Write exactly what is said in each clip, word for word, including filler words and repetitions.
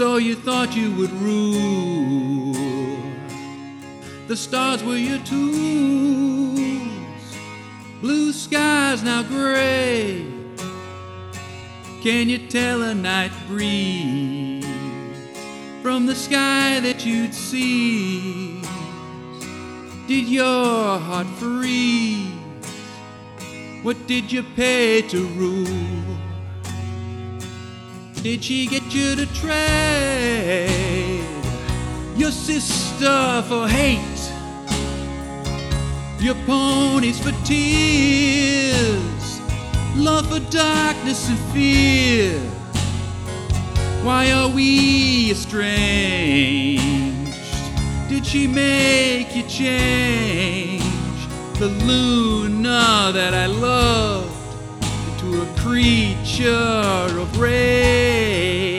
So you thought you would rule. The stars were your tools. Blue skies now gray. Can you tell a night breeze from the sky that you'd see? Did your heart freeze? What did you pay to rule? Did she get you to trade your sister for hate, your ponies for tears, love for darkness and fear? Why are we estranged? Did she make you change the Luna that I loved into a creature of rage?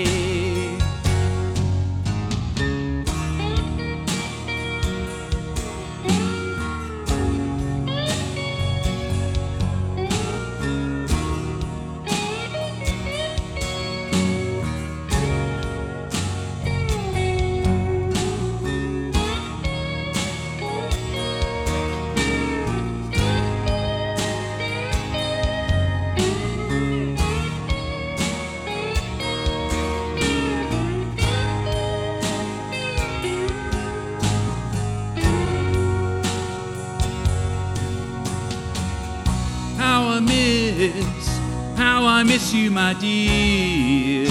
How I miss, how I miss you, my dear.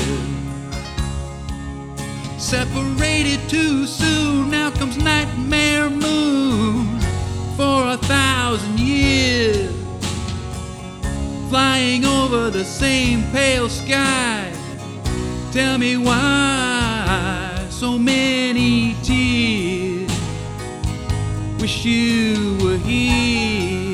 Separated too soon, now comes nightmare moon for a thousand years, flying over the same pale sky. Tell me why so many tears. Wish you were here.